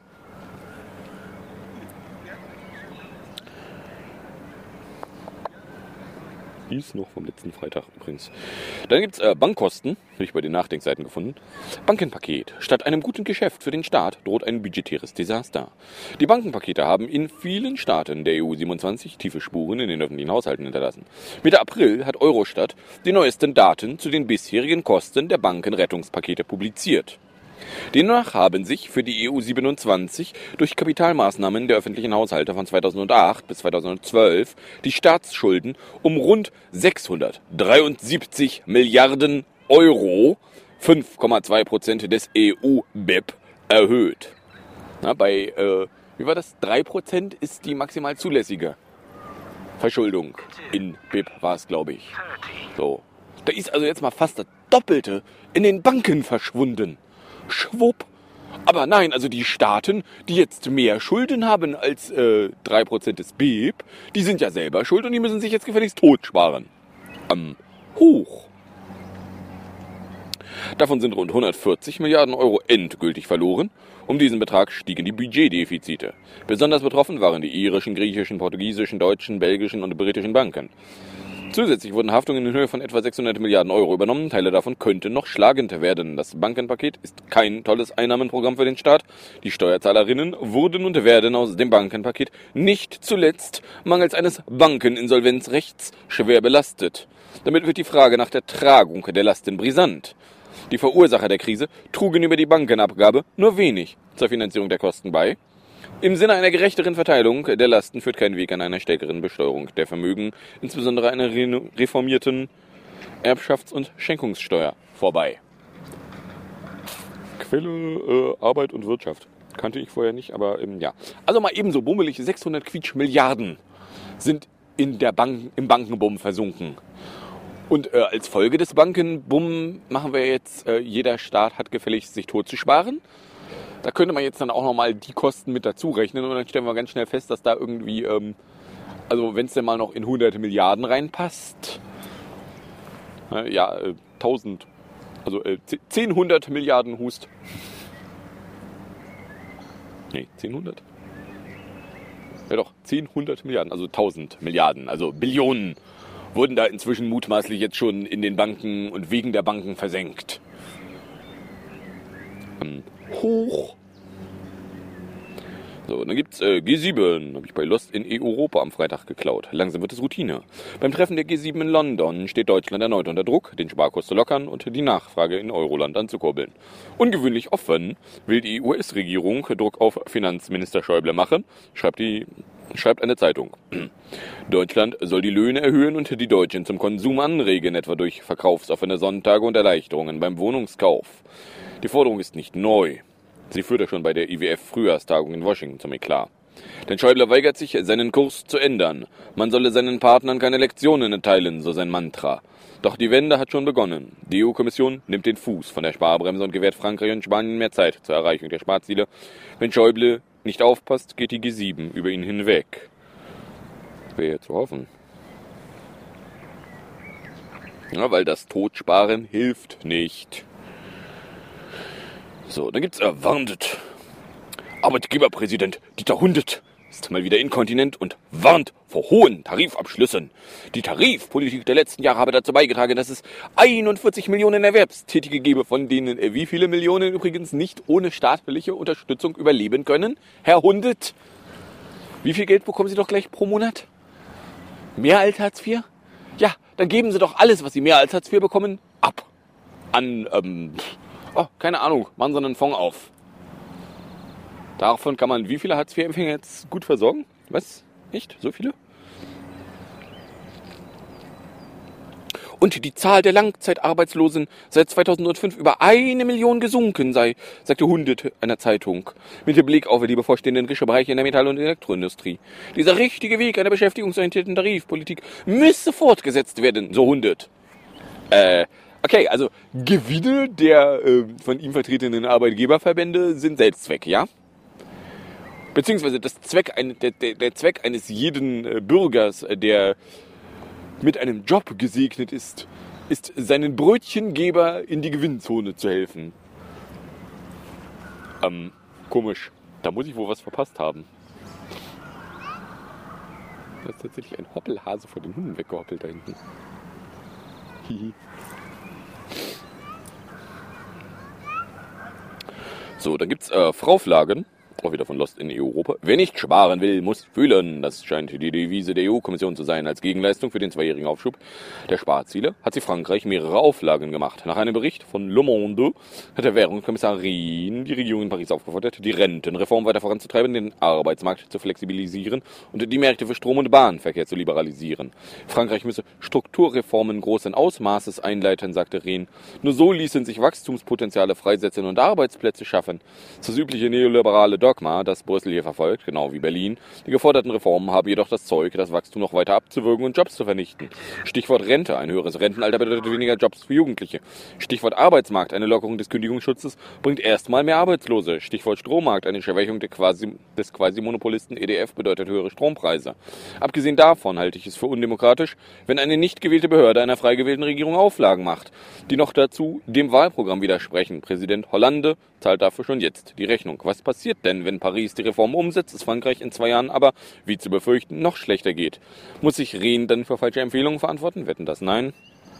Dies noch vom letzten Freitag übrigens. Dann gibt es äh, Bankkosten, habe ich bei den Nachdenkseiten gefunden. Bankenpaket. Statt einem guten Geschäft für den Staat droht ein budgetäres Desaster. Die Bankenpakete haben in vielen Staaten der E U siebenundzwanzig tiefe Spuren in den öffentlichen Haushalten hinterlassen. Mitte April hat Eurostat die neuesten Daten zu den bisherigen Kosten der Bankenrettungspakete publiziert. Demnach haben sich für die E U siebenundzwanzig durch Kapitalmaßnahmen der öffentlichen Haushalte von zweitausendacht bis zweitausendzwölf die Staatsschulden um rund sechshundertdreiundsiebzig Milliarden Euro, fünf Komma zwei Prozent des E U-B I P, erhöht. Na, bei, äh, wie war das? drei Prozent ist die maximal zulässige Verschuldung. In B I P war es, glaube ich. So. Da ist also jetzt mal fast das Doppelte in den Banken verschwunden. Schwupp. Aber nein, also die Staaten, die jetzt mehr Schulden haben als äh, drei Prozent des B I P, die sind ja selber schuld und die müssen sich jetzt gefälligst totsparen. Ähm, hoch. Davon sind rund hundertvierzig Milliarden Euro endgültig verloren. Um diesen Betrag stiegen die Budgetdefizite. Besonders betroffen waren die irischen, griechischen, portugiesischen, deutschen, belgischen und britischen Banken. Zusätzlich wurden Haftungen in Höhe von etwa sechshundert Milliarden Euro übernommen. Teile davon könnten noch schlagend werden. Das Bankenpaket ist kein tolles Einnahmenprogramm für den Staat. Die Steuerzahlerinnen wurden und werden aus dem Bankenpaket nicht zuletzt mangels eines Bankeninsolvenzrechts schwer belastet. Damit wird die Frage nach der Tragung der Lasten brisant. Die Verursacher der Krise trugen über die Bankenabgabe nur wenig zur Finanzierung der Kosten bei. Im Sinne einer gerechteren Verteilung der Lasten führt kein Weg an einer stärkeren Besteuerung der Vermögen, insbesondere einer reformierten Erbschafts- und Schenkungssteuer, vorbei. Quelle äh, Arbeit und Wirtschaft. Kannte ich vorher nicht, aber ähm, ja. Also mal ebenso bummelig sechshundert Quietsch Milliarden sind in der Bank, im Bankenbumm versunken. Und äh, als Folge des Bankenbumm machen wir jetzt, äh, jeder Staat hat gefälligst, sich tot zu sparen. Da könnte man jetzt dann auch nochmal die Kosten mit dazu rechnen und dann stellen wir ganz schnell fest, dass da irgendwie, ähm, also wenn es denn mal noch in hunderte Milliarden reinpasst, äh, ja, äh, tausend, also äh, zehnhundert Milliarden Hust. Nee, zehnhundert? Ja doch, zehnhundert Milliarden, also tausend Milliarden, also Billionen wurden da inzwischen mutmaßlich jetzt schon in den Banken und wegen der Banken versenkt. Ähm, hoch. So, dann gibt's äh, G sieben, habe ich bei Lost in Europa am Freitag geklaut. Langsam wird es Routine. Beim Treffen der G sieben in London steht Deutschland erneut unter Druck, den Sparkurs zu lockern und die Nachfrage in Euroland anzukurbeln. Ungewöhnlich offen will die U S-Regierung Druck auf Finanzminister Schäuble machen, schreibt, die, schreibt eine Zeitung. Deutschland soll die Löhne erhöhen und die Deutschen zum Konsum anregen, etwa durch verkaufsoffene Sonntage und Erleichterungen beim Wohnungskauf. Die Forderung ist nicht neu. Sie führte schon bei der I W F-Frühjahrstagung in Washington zum Eklat. Denn Schäuble weigert sich, seinen Kurs zu ändern. Man solle seinen Partnern keine Lektionen erteilen, so sein Mantra. Doch die Wende hat schon begonnen. Die E U-Kommission nimmt den Fuß von der Sparbremse und gewährt Frankreich und Spanien mehr Zeit zur Erreichung der Sparziele. Wenn Schäuble nicht aufpasst, geht die G sieben über ihn hinweg. Wäre zu hoffen. Ja, weil das Totsparen hilft nicht. So, dann gibt's erwartet. Arbeitgeberpräsident Dieter Hundet ist mal wieder inkontinent und warnt vor hohen Tarifabschlüssen. Die Tarifpolitik der letzten Jahre habe dazu beigetragen, dass es einundvierzig Millionen Erwerbstätige gebe, von denen wie viele Millionen übrigens nicht ohne staatliche Unterstützung überleben können. Herr Hundet, wie viel Geld bekommen Sie doch gleich pro Monat? Mehr als Hartz vier? Ja, dann geben Sie doch alles, was Sie mehr als Hartz vier bekommen, ab. An, ähm... Oh, keine Ahnung, machen Sie einen Fonds auf. Davon kann man wie viele Hartz vier Empfänger jetzt gut versorgen? Was? Echt? So viele? Und die Zahl der Langzeitarbeitslosen seit zweitausendfünf über eine Million gesunken sei, sagte Hundet einer Zeitung, mit Blick auf die bevorstehenden Bereiche in der Metall- und Elektroindustrie. Dieser richtige Weg einer beschäftigungsorientierten Tarifpolitik müsse fortgesetzt werden, so Hundet. Äh... Okay, also Gewinne der äh, von ihm vertretenen Arbeitgeberverbände sind Selbstzweck, ja? Beziehungsweise das Zweck, ein, der, der, der Zweck eines jeden äh, Bürgers, äh, der mit einem Job gesegnet ist, ist seinen Brötchengeber in die Gewinnzone zu helfen. Ähm, komisch. Da muss ich wohl was verpasst haben. Da ist tatsächlich ein Hoppelhase vor den Hunden weggehoppelt da hinten. Hihi. So, dann gibt's äh, Frauflagen Auch wieder von Lost in Europa. Wer nicht sparen will, muss fühlen. Das scheint die Devise der E U-Kommission zu sein. Als Gegenleistung für den zweijährigen Aufschub der Sparziele hat sie Frankreich mehrere Auflagen gemacht. Nach einem Bericht von Le Monde hat der Währungskommissar Rehn die Regierung in Paris aufgefordert, die Rentenreform weiter voranzutreiben, den Arbeitsmarkt zu flexibilisieren und die Märkte für Strom- und Bahnverkehr zu liberalisieren. Frankreich müsse Strukturreformen großen Ausmaßes einleiten, sagte Rehn. Nur so ließen sich Wachstumspotenziale freisetzen und Arbeitsplätze schaffen. Das übliche neoliberale Dogma, das Brüssel hier verfolgt, genau wie Berlin. Die geforderten Reformen haben jedoch das Zeug, das Wachstum noch weiter abzuwürgen und Jobs zu vernichten. Stichwort Rente, ein höheres Rentenalter bedeutet weniger Jobs für Jugendliche. Stichwort Arbeitsmarkt, eine Lockerung des Kündigungsschutzes bringt erstmal mehr Arbeitslose. Stichwort Strommarkt, eine Schwächung der Quasi, des Quasi-Monopolisten E D F bedeutet höhere Strompreise. Abgesehen davon halte ich es für undemokratisch, wenn eine nicht gewählte Behörde einer frei gewählten Regierung Auflagen macht, die noch dazu dem Wahlprogramm widersprechen. Präsident Hollande zahlt dafür schon jetzt die Rechnung. Was passiert denn, wenn Paris die Reform umsetzt, es Frankreich in zwei Jahren aber, wie zu befürchten, noch schlechter geht? Muss sich Rehn dann für falsche Empfehlungen verantworten? Wetten das? Nein.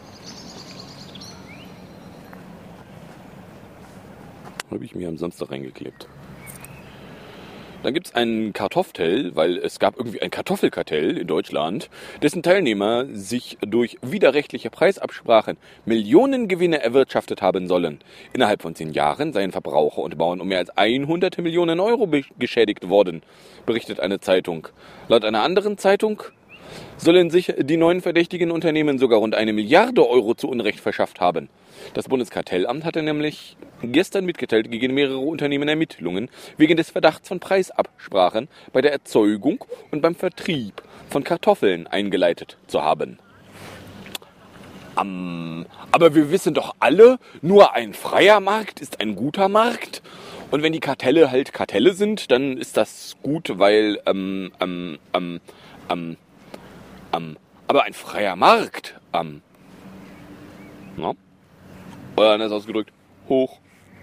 Habe ich mir am Samstag reingeklebt. Dann gibt es einen Kartoffel, weil es gab irgendwie ein Kartoffelkartell in Deutschland, dessen Teilnehmer sich durch widerrechtliche Preisabsprachen Millionengewinne erwirtschaftet haben sollen. Innerhalb von zehn Jahren seien Verbraucher und Bauern um mehr als hundert Millionen Euro geschädigt worden, berichtet eine Zeitung. Laut einer anderen Zeitung sollen sich die neuen verdächtigen Unternehmen sogar rund eine Milliarde Euro zu Unrecht verschafft haben. Das Bundeskartellamt hatte nämlich gestern mitgeteilt, gegen mehrere Unternehmen Ermittlungen wegen des Verdachts von Preisabsprachen bei der Erzeugung und beim Vertrieb von Kartoffeln eingeleitet zu haben. Um, aber wir wissen doch alle, nur ein freier Markt ist ein guter Markt. Und wenn die Kartelle halt Kartelle sind, dann ist das gut, weil ähm, ähm, ähm, ähm, ähm, aber ein freier Markt, ähm, ja. Oder anders ausgedrückt, hoch.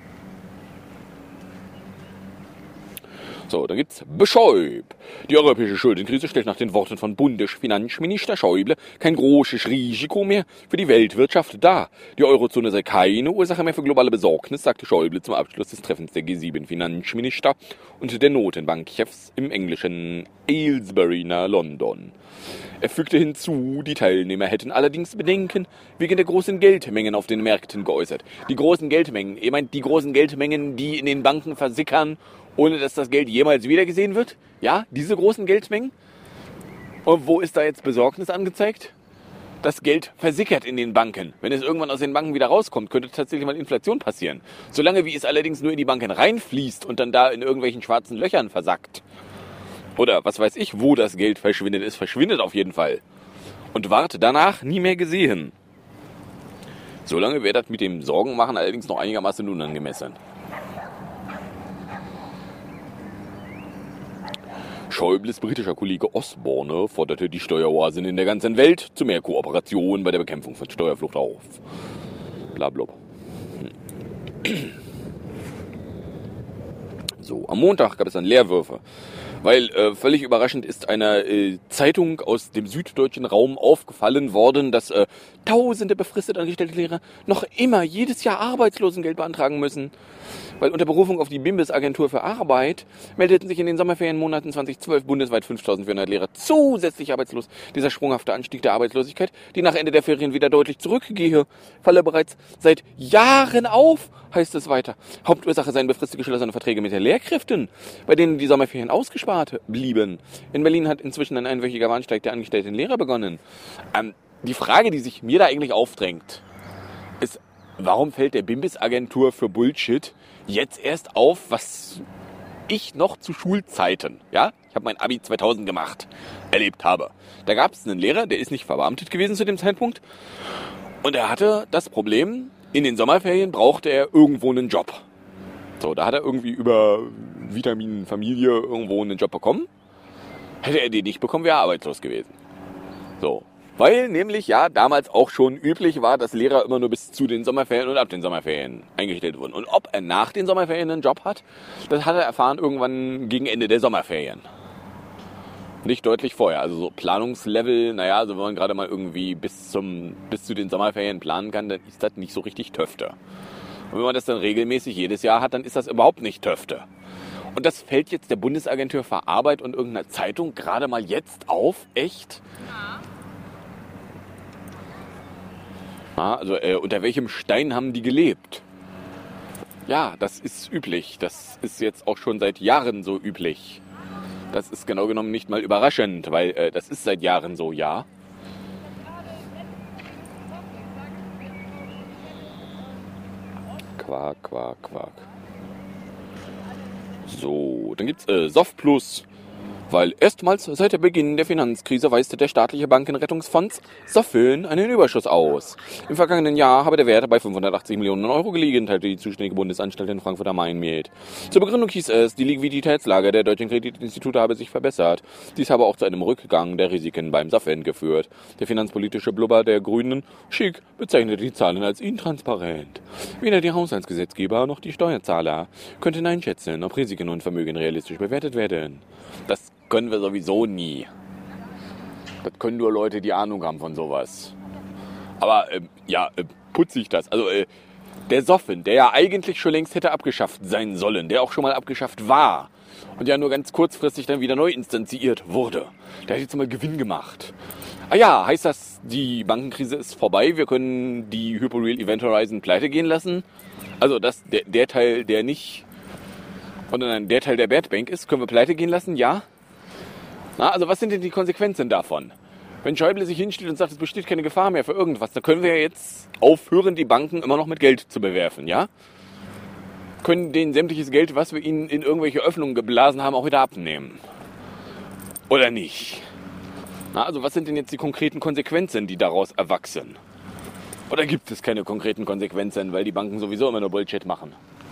So, dann gibt's Beschäub. Die europäische Schuldenkrise stellt nach den Worten von Bundesfinanzminister Schäuble kein großes Risiko mehr für die Weltwirtschaft dar. Die Eurozone sei keine Ursache mehr für globale Besorgnis, sagte Schäuble zum Abschluss des Treffens der G sieben Finanzminister und der Notenbankchefs im englischen Aylesbury nahe London. Er fügte hinzu, die Teilnehmer hätten allerdings Bedenken wegen der großen Geldmengen auf den Märkten geäußert. Die großen Geldmengen, ihr meint die großen Geldmengen, die in den Banken versickern, ohne dass das Geld jemals wiedergesehen wird? Ja, diese großen Geldmengen? Und wo ist da jetzt Besorgnis angezeigt? Das Geld versickert in den Banken. Wenn es irgendwann aus den Banken wieder rauskommt, könnte tatsächlich mal Inflation passieren. Solange wie es allerdings nur in die Banken reinfließt und dann da in irgendwelchen schwarzen Löchern versackt. Oder was weiß ich, wo das Geld verschwindet. Es verschwindet auf jeden Fall. Und ward danach nie mehr gesehen. Solange wäre das mit dem Sorgenmachen allerdings noch einigermaßen unangemessen. Schäubles britischer Kollege Osborne forderte die Steueroasen in der ganzen Welt zu mehr Kooperation bei der Bekämpfung von Steuerflucht auf. Blablabla. So, am Montag gab es dann Lehrwürfe, weil äh, völlig überraschend ist einer äh, Zeitung aus dem süddeutschen Raum aufgefallen worden, dass äh, tausende befristet angestellte Lehrer noch immer jedes Jahr Arbeitslosengeld beantragen müssen. Weil unter Berufung auf die Bundesagentur für Arbeit meldeten sich in den Sommerferienmonaten zweitausendzwölf bundesweit fünftausendvierhundert Lehrer zusätzlich arbeitslos. Dieser sprunghafte Anstieg der Arbeitslosigkeit, die nach Ende der Ferien wieder deutlich zurückgehe, falle bereits seit Jahren auf, heißt es weiter. Hauptursache seien befristet geschlossene Verträge mit den Lehrkräften, bei denen die Sommerferien ausgespart blieben. In Berlin hat inzwischen ein einwöchiger Warnstreik der angestellten Lehrer begonnen. Ähm, die Frage, die sich mir da eigentlich aufdrängt, ist, warum fällt der Bundesagentur für Bullshit jetzt erst auf, was ich noch zu Schulzeiten, ja, ich habe mein Abi zweitausend gemacht, erlebt habe. Da gab es einen Lehrer, der ist nicht verbeamtet gewesen zu dem Zeitpunkt und er hatte das Problem, in den Sommerferien brauchte er irgendwo einen Job. So, da hat er irgendwie über Vitaminfamilie irgendwo einen Job bekommen. Hätte er den nicht bekommen, wäre er arbeitslos gewesen. So. Weil nämlich ja damals auch schon üblich war, dass Lehrer immer nur bis zu den Sommerferien und ab den Sommerferien eingestellt wurden. Und ob er nach den Sommerferien einen Job hat, das hat er erfahren irgendwann gegen Ende der Sommerferien. Nicht deutlich vorher. Also so Planungslevel, naja, also wenn man gerade mal irgendwie bis zum bis zu den Sommerferien planen kann, dann ist das nicht so richtig Töfte. Und wenn man das dann regelmäßig jedes Jahr hat, dann ist das überhaupt nicht Töfte. Und das fällt jetzt der Bundesagentur für Arbeit und irgendeiner Zeitung gerade mal jetzt auf? Echt? Ja, also äh, unter welchem Stein haben die gelebt? Ja, das ist üblich. Das ist jetzt auch schon seit Jahren so üblich. Das ist genau genommen nicht mal überraschend, weil äh, das ist seit Jahren so, ja. Quark, Quark, Quark. So, dann gibt's äh, Softplus. Weil erstmals seit der Beginn der Finanzkrise weist der staatliche Bankenrettungsfonds Sofiln einen Überschuss aus. Im vergangenen Jahr habe der Wert bei fünfhundertachtzig Millionen Euro gelegen, teilte die zuständige Bundesanstalt in Frankfurt am Main mit. Zur Begründung hieß es, die Liquiditätslage der deutschen Kreditinstitute habe sich verbessert. Dies habe auch zu einem Rückgang der Risiken beim Sofiln geführt. Der finanzpolitische Blubber der Grünen, Schick, bezeichnete die Zahlen als intransparent. Weder die Haushaltsgesetzgeber noch die Steuerzahler könnten einschätzen, ob Risiken und Vermögen realistisch bewertet werden. Das können wir sowieso nie. Das können nur Leute, die Ahnung haben von sowas. Aber, äh, ja, äh, putzig das. Also, äh, der Soffen, der ja eigentlich schon längst hätte abgeschafft sein sollen, der auch schon mal abgeschafft war und ja nur ganz kurzfristig dann wieder neu instanziert wurde, der hat jetzt mal Gewinn gemacht. Ah ja, heißt das, die Bankenkrise ist vorbei, wir können die Hyperreal Event Horizon pleite gehen lassen? Also, das, der, der Teil, der nicht... Oder nein, der Teil der Bad Bank ist, können wir pleite gehen lassen? Ja? Na, also was sind denn die Konsequenzen davon? Wenn Schäuble sich hinstellt und sagt, es besteht keine Gefahr mehr für irgendwas, dann können wir ja jetzt aufhören, die Banken immer noch mit Geld zu bewerfen, ja? Können denen sämtliches Geld, was wir ihnen in irgendwelche Öffnungen geblasen haben, auch wieder abnehmen. Oder nicht? Na, also was sind denn jetzt die konkreten Konsequenzen, die daraus erwachsen? Oder gibt es keine konkreten Konsequenzen, weil die Banken sowieso immer nur Bullshit machen?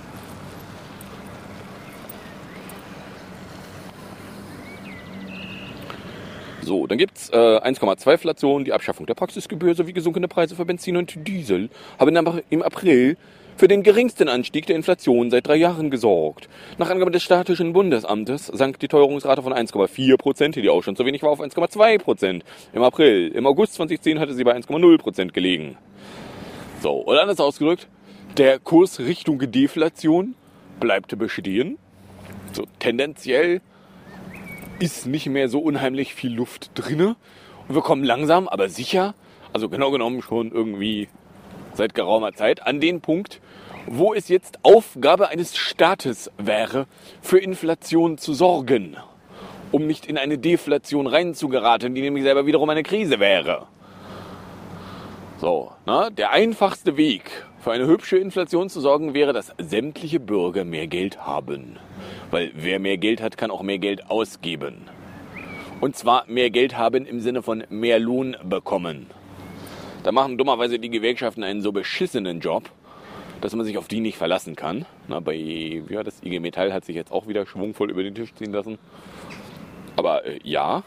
So, dann gibt's äh, eins Komma zwei Inflation, die Abschaffung der Praxisgebühr sowie gesunkene Preise für Benzin und Diesel haben im April für den geringsten Anstieg der Inflation seit drei Jahren gesorgt. Nach Angabe des Statistischen Bundesamtes sank die Teuerungsrate von eins Komma vier Prozent, die auch schon zu wenig war, auf eins Komma zwei Prozent im April. Im August zweitausendzehn hatte sie bei eins Komma null Prozent gelegen. So, oder anders ausgedrückt, der Kurs Richtung Deflation bleibt bestehen. So, tendenziell ist nicht mehr so unheimlich viel Luft drinne. Und wir kommen langsam, aber sicher, also genau genommen schon irgendwie seit geraumer Zeit, an den Punkt, wo es jetzt Aufgabe eines Staates wäre, für Inflation zu sorgen, um nicht in eine Deflation reinzugeraten, die nämlich selber wiederum eine Krise wäre. So, ne? Der einfachste Weg, für eine hübsche Inflation zu sorgen, wäre, dass sämtliche Bürger mehr Geld haben. Weil wer mehr Geld hat, kann auch mehr Geld ausgeben. Und zwar mehr Geld haben im Sinne von mehr Lohn bekommen. Da machen dummerweise die Gewerkschaften einen so beschissenen Job, dass man sich auf die nicht verlassen kann. Na, bei ja, das I G Metall hat sich jetzt auch wieder schwungvoll über den Tisch ziehen lassen. Aber äh, ja.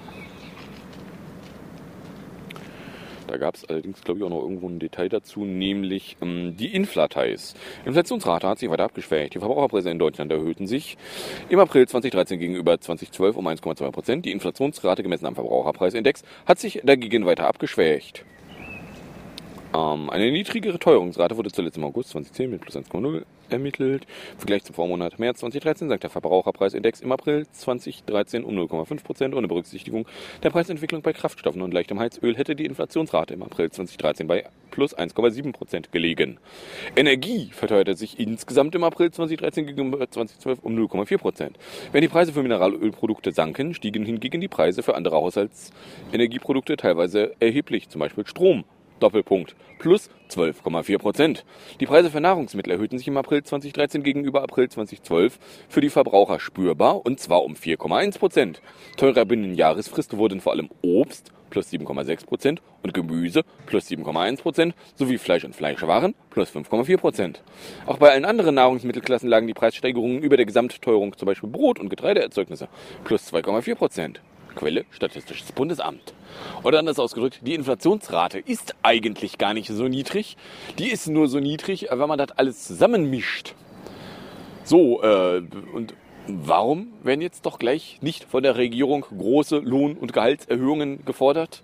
Da gab es allerdings, glaube ich, auch noch irgendwo ein Detail dazu, nämlich ähm, die Inflateis. Inflationsrate hat sich weiter abgeschwächt. Die Verbraucherpreise in Deutschland erhöhten sich im April zweitausenddreizehn gegenüber zweitausendzwölf um eins Komma zwei Prozent. Die Inflationsrate gemessen am Verbraucherpreisindex hat sich dagegen weiter abgeschwächt. Ähm, eine niedrigere Teuerungsrate wurde zuletzt im August zweitausendzehn mit plus eins Komma null ermittelt. Im Vergleich zum Vormonat März zweitausenddreizehn sank der Verbraucherpreisindex im April zweitausenddreizehn um null Komma fünf Prozent. Ohne Berücksichtigung der Preisentwicklung bei Kraftstoffen und leichtem Heizöl hätte die Inflationsrate im April zweitausenddreizehn bei plus eins Komma sieben Prozent gelegen. Energie verteuerte sich insgesamt im April zweitausenddreizehn gegenüber zweitausendzwölf um null Komma vier Prozent. Wenn die Preise für Mineralölprodukte sanken, stiegen hingegen die Preise für andere Haushaltsenergieprodukte teilweise erheblich, zum Beispiel Strom. Doppelpunkt, plus zwölf Komma vier Prozent. Die Preise für Nahrungsmittel erhöhten sich im April zweitausenddreizehn gegenüber April zweitausendzwölf für die Verbraucher spürbar, und zwar um vier Komma eins Prozent. Teurer Binnenjahresfrist wurden vor allem Obst plus sieben Komma sechs Prozent und Gemüse plus sieben Komma eins Prozent sowie Fleisch und Fleischwaren plus fünf Komma vier Prozent. Auch bei allen anderen Nahrungsmittelklassen lagen die Preissteigerungen über der Gesamtteuerung, zum Beispiel Brot- und Getreideerzeugnisse, plus zwei Komma vier Prozent. Quelle Statistisches Bundesamt. Oder anders ausgedrückt, die Inflationsrate ist eigentlich gar nicht so niedrig. Die ist nur so niedrig, wenn man das alles zusammenmischt. So, äh, und warum werden jetzt doch gleich nicht von der Regierung große Lohn- und Gehaltserhöhungen gefordert?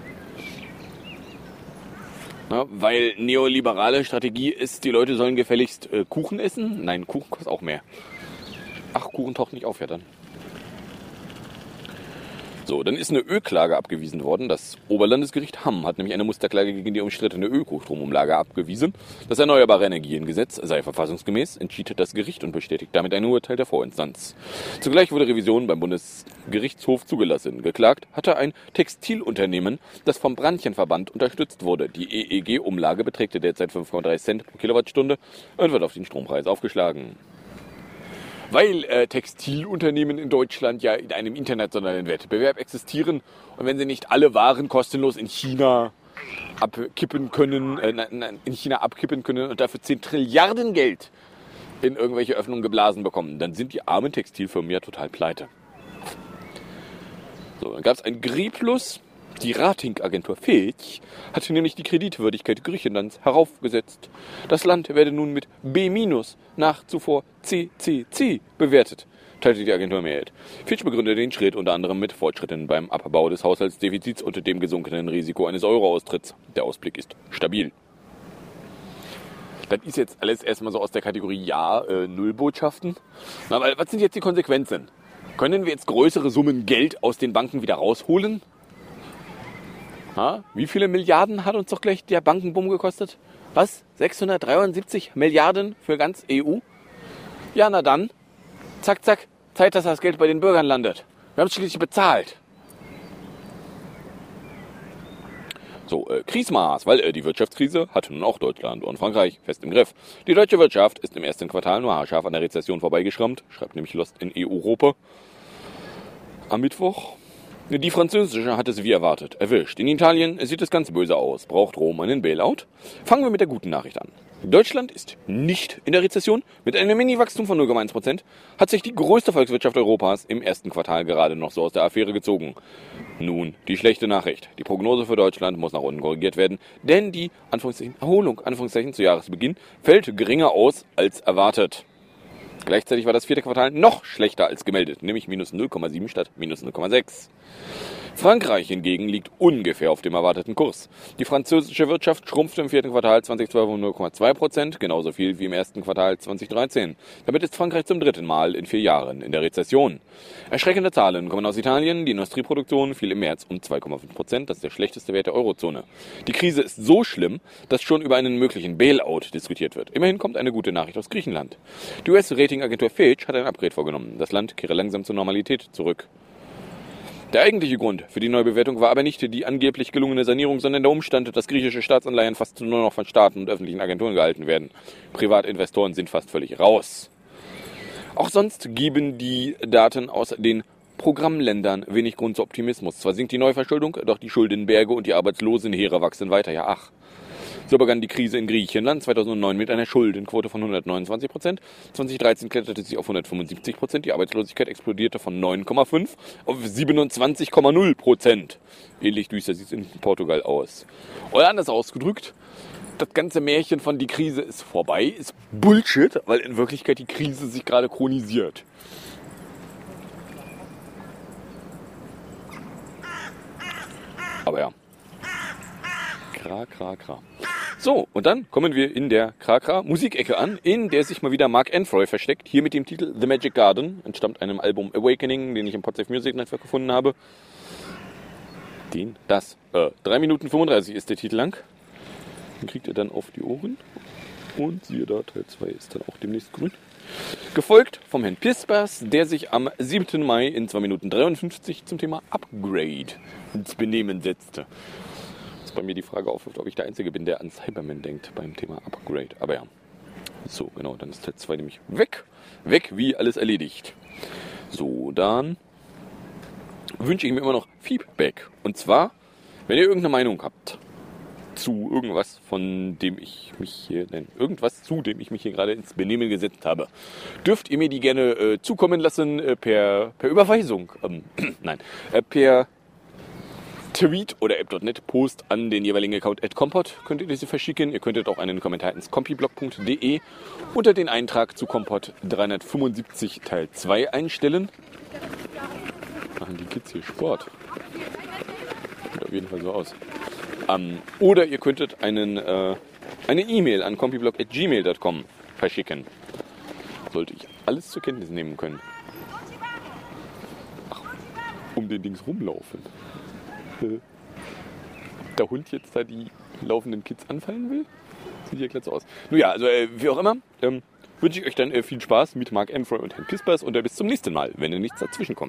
Na, weil neoliberale Strategie ist, die Leute sollen gefälligst äh, Kuchen essen? Nein, Kuchen kostet auch mehr. Ach, Kuchen taucht nicht auf, ja dann. So, dann ist eine Ölklage abgewiesen worden. Das Oberlandesgericht Hamm hat nämlich eine Musterklage gegen die umstrittene Ökostromumlage abgewiesen. Das Erneuerbare Energiengesetz sei verfassungsgemäß, entschied das Gericht und bestätigt damit ein Urteil der Vorinstanz. Zugleich wurde Revision beim Bundesgerichtshof zugelassen. Geklagt hatte ein Textilunternehmen, das vom Brandchenverband unterstützt wurde. Die E E G-Umlage beträgt derzeit fünf Komma drei Cent pro Kilowattstunde und wird auf den Strompreis aufgeschlagen. Weil äh, Textilunternehmen in Deutschland ja in einem internationalen Wettbewerb existieren und wenn sie nicht alle Waren kostenlos in China abkippen können, äh, in China abkippen können und dafür zehn Trilliarden Geld in irgendwelche Öffnungen geblasen bekommen, dann sind die armen Textilfirmen ja total pleite. So, dann gab es ein Griechlus. Die Ratingagentur Fitch hatte nämlich die Kreditwürdigkeit Griechenlands heraufgesetzt. Das Land werde nun mit B- nach zuvor C C C bewertet, teilte die Agentur mit. Fitch begründete den Schritt unter anderem mit Fortschritten beim Abbau des Haushaltsdefizits und dem gesunkenen Risiko eines Euro-Austritts. Der Ausblick ist stabil. Das ist jetzt alles erstmal so aus der Kategorie Ja, äh, Nullbotschaften. Na, weil, was sind jetzt die Konsequenzen? Können wir jetzt größere Summen Geld aus den Banken wieder rausholen? Ha? Wie viele Milliarden hat uns doch gleich der Bankenboom gekostet? Was? sechshundertdreiundsiebzig Milliarden für ganz E U? Ja, na dann. Zack, zack. Zeit, dass das Geld bei den Bürgern landet. Wir haben es schließlich bezahlt. So, äh, Krisenmaß, weil äh, die Wirtschaftskrise hat nun auch Deutschland und Frankreich fest im Griff. Die deutsche Wirtschaft ist im ersten Quartal nur haarscharf an der Rezession vorbeigeschrammt, schreibt nämlich Lost in E U-Europa. Am Mittwoch. Die französische hat es wie erwartet erwischt. In Italien sieht es ganz böse aus. Braucht Rom einen Bailout? Fangen wir mit der guten Nachricht an. Deutschland ist nicht in der Rezession. Mit einem Mini-Wachstum von null Komma eins Prozent hat sich die größte Volkswirtschaft Europas im ersten Quartal gerade noch so aus der Affäre gezogen. Nun, die schlechte Nachricht. Die Prognose für Deutschland muss nach unten korrigiert werden, denn die Anführungszeichen, Erholung Anführungszeichen, zu Jahresbeginn fällt geringer aus als erwartet. Gleichzeitig war das vierte Quartal noch schlechter als gemeldet, nämlich minus null Komma sieben statt minus null Komma sechs. Frankreich hingegen liegt ungefähr auf dem erwarteten Kurs. Die französische Wirtschaft schrumpfte im vierten Quartal zweitausendzwölf um null Komma zwei Prozent, genauso viel wie im ersten Quartal zweitausenddreizehn. Damit ist Frankreich zum dritten Mal in vier Jahren in der Rezession. Erschreckende Zahlen kommen aus Italien. Die Industrieproduktion fiel im März um zwei Komma fünf Prozent. Das ist der schlechteste Wert der Eurozone. Die Krise ist so schlimm, dass schon über einen möglichen Bailout diskutiert wird. Immerhin kommt eine gute Nachricht aus Griechenland. Die U S-Ratingagentur Fitch hat ein Upgrade vorgenommen. Das Land kehre langsam zur Normalität zurück. Der eigentliche Grund für die Neubewertung war aber nicht die angeblich gelungene Sanierung, sondern der Umstand, dass griechische Staatsanleihen fast nur noch von Staaten und öffentlichen Agenturen gehalten werden. Privatinvestoren sind fast völlig raus. Auch sonst geben die Daten aus den Programmländern wenig Grund zu Optimismus. Zwar sinkt die Neuverschuldung, doch die Schuldenberge und die Arbeitslosenheere wachsen weiter. Ja, ach. So begann die Krise in Griechenland zweitausendneun mit einer Schuldenquote von hundertneunundzwanzig Prozent. zweitausenddreizehn kletterte sie auf hundertfünfundsiebzig Prozent. Die Arbeitslosigkeit explodierte von neun Komma fünf auf siebenundzwanzig Komma null Prozent. Ähnlich düster sieht es in Portugal aus. Oder anders ausgedrückt, das ganze Märchen von die Krise ist vorbei ist Bullshit, weil in Wirklichkeit die Krise sich gerade chronisiert. Aber ja. Kra, kra, kra. So, und dann kommen wir in der Kra-Kra-Musikecke an, in der sich mal wieder Mark Anthroy versteckt. Hier mit dem Titel The Magic Garden, entstammt einem Album Awakening, den ich im Podsafe Music Network gefunden habe. Den, das, äh, drei Minuten fünfunddreißig ist der Titel lang. Den kriegt ihr dann auf die Ohren. Und siehe da, Teil zwei ist dann auch demnächst grün. Gefolgt vom Herrn Pispers, der sich am siebten Mai in zwei Minuten dreiundfünfzig zum Thema Upgrade ins Benehmen setzte. Bei mir die Frage aufwirft, ob ich der Einzige bin, der an Cyberman denkt beim Thema Upgrade. Aber ja, so genau, dann ist Teil zwei nämlich weg. Weg wie alles erledigt. So, dann wünsche ich mir immer noch Feedback. Und zwar, wenn ihr irgendeine Meinung habt zu irgendwas, von dem ich mich hier, nein, irgendwas zu dem ich mich hier gerade ins Benehmen gesetzt habe, dürft ihr mir die gerne äh, zukommen lassen äh, per, per Überweisung. Ähm, nein, äh, per Tweet oder app Punkt net Post an den jeweiligen Account at Compot könnt ihr diese verschicken. Ihr könntet auch einen Kommentar ins compiblog punkt de unter den Eintrag zu Compot dreihundertfünfundsiebzig Teil zwei einstellen. Machen die Kids hier Sport? Sieht auf jeden Fall so aus. Ähm, oder ihr könntet einen, äh, eine E-Mail an compiblog at gmail punkt com verschicken. sollte ich alles zur Kenntnis nehmen können. Ach, um den Dings rumlaufen. Der Hund jetzt da die laufenden Kids anfallen will? Sieht ja klasse aus. Nun ja, also äh, wie auch immer, ähm, wünsche ich euch dann äh, viel Spaß mit Mark Amphrey und Herrn Pispers und äh, bis zum nächsten Mal, wenn nichts dazwischen kommt.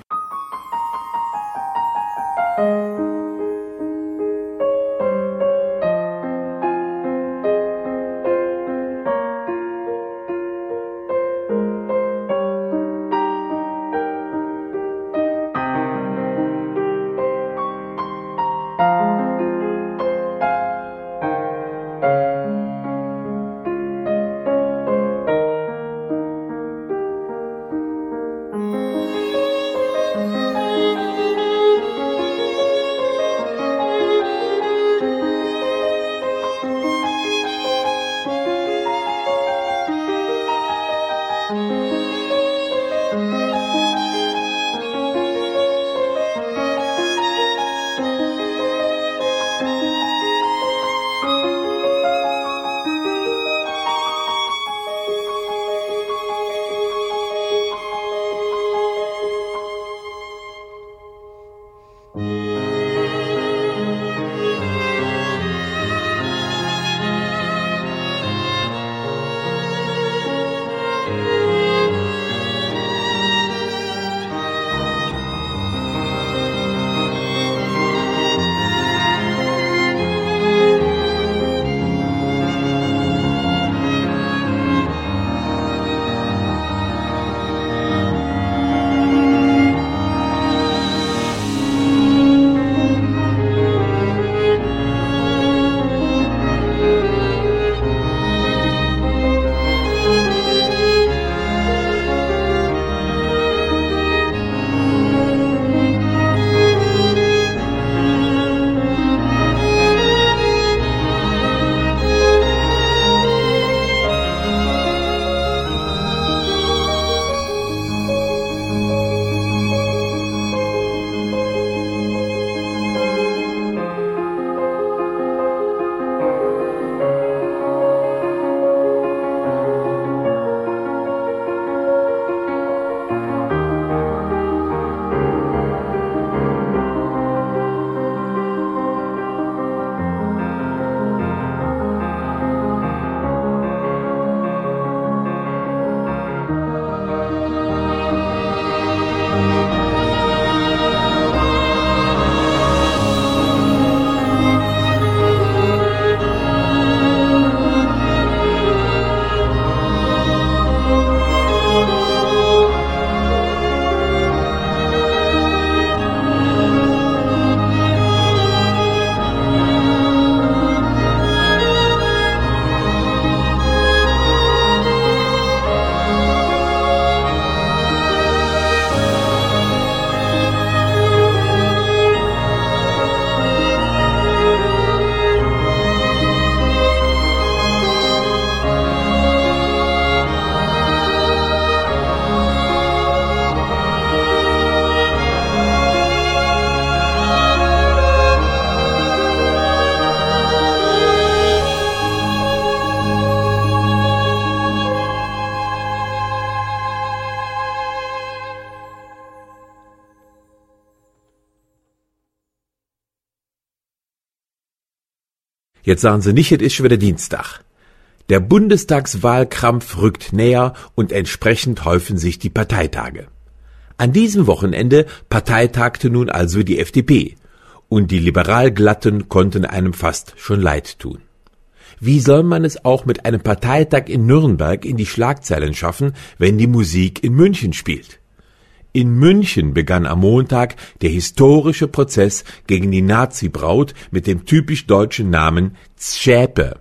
Jetzt sagen Sie nicht, es ist schon wieder Dienstag. Der Bundestagswahlkrampf rückt näher und entsprechend häufen sich die Parteitage. An diesem Wochenende parteitagte nun also die F D P und die Liberalglatten konnten einem fast schon leid tun. Wie soll man es auch mit einem Parteitag in Nürnberg in die Schlagzeilen schaffen, wenn die Musik in München spielt? In München begann am Montag der historische Prozess gegen die Nazi-Braut mit dem typisch deutschen Namen Zschäpe.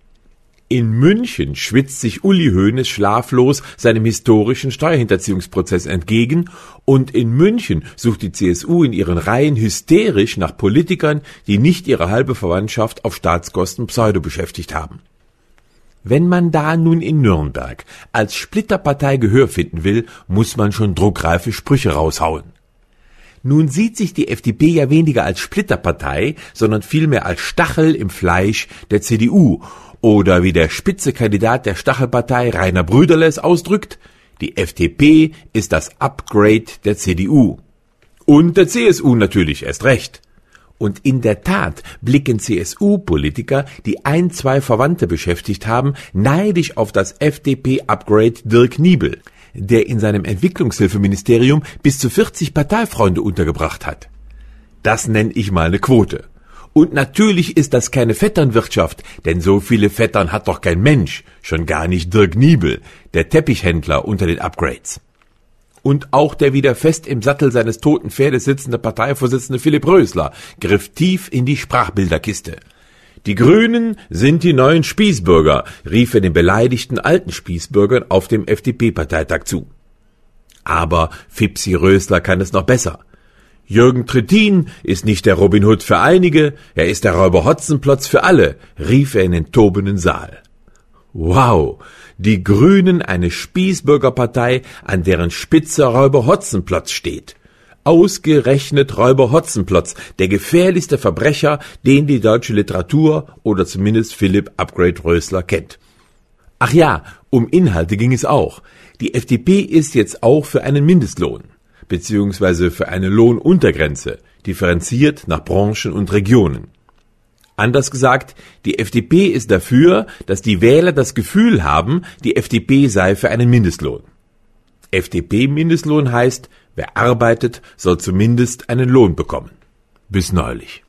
In München schwitzt sich Uli Hoeneß schlaflos seinem historischen Steuerhinterziehungsprozess entgegen und in München sucht die C S U in ihren Reihen hysterisch nach Politikern, die nicht ihre halbe Verwandtschaft auf Staatskosten pseudo beschäftigt haben. Wenn man da nun in Nürnberg als Splitterpartei Gehör finden will, muss man schon druckreife Sprüche raushauen. Nun sieht sich die F D P ja weniger als Splitterpartei, sondern vielmehr als Stachel im Fleisch der C D U. Oder wie der Spitzenkandidat der Stachelpartei Rainer Brüderle es ausdrückt, die F D P ist das Upgrade der C D U. Und der C S U natürlich erst recht. Und in der Tat blicken C S U-Politiker, die ein, zwei Verwandte beschäftigt haben, neidisch auf das F D P-Upgrade Dirk Niebel, der in seinem Entwicklungshilfeministerium bis zu vierzig Parteifreunde untergebracht hat. Das nenne ich mal eine Quote. Und natürlich ist das keine Vetternwirtschaft, denn so viele Vettern hat doch kein Mensch, schon gar nicht Dirk Niebel, der Teppichhändler unter den Upgrades. Und auch der wieder fest im Sattel seines toten Pferdes sitzende Parteivorsitzende Philipp Rösler griff tief in die Sprachbilderkiste. Die Grünen sind die neuen Spießbürger, rief er den beleidigten alten Spießbürgern auf dem F D P-Parteitag zu. Aber Fipsi Rösler kann es noch besser. Jürgen Trittin ist nicht der Robin Hood für einige, er ist der Räuber Hotzenplotz für alle, rief er in den tobenden Saal. Wow, die Grünen eine Spießbürgerpartei, an deren Spitze Räuber Hotzenplotz steht. Ausgerechnet Räuber Hotzenplotz, der gefährlichste Verbrecher, den die deutsche Literatur oder zumindest Philipp Upgrade Rösler kennt. Ach ja, um Inhalte ging es auch. Die F D P ist jetzt auch für einen Mindestlohn, beziehungsweise für eine Lohnuntergrenze, differenziert nach Branchen und Regionen. Anders gesagt, die F D P ist dafür, dass die Wähler das Gefühl haben, die F D P sei für einen Mindestlohn. F D P-Mindestlohn heißt, wer arbeitet, soll zumindest einen Lohn bekommen. Bis neulich.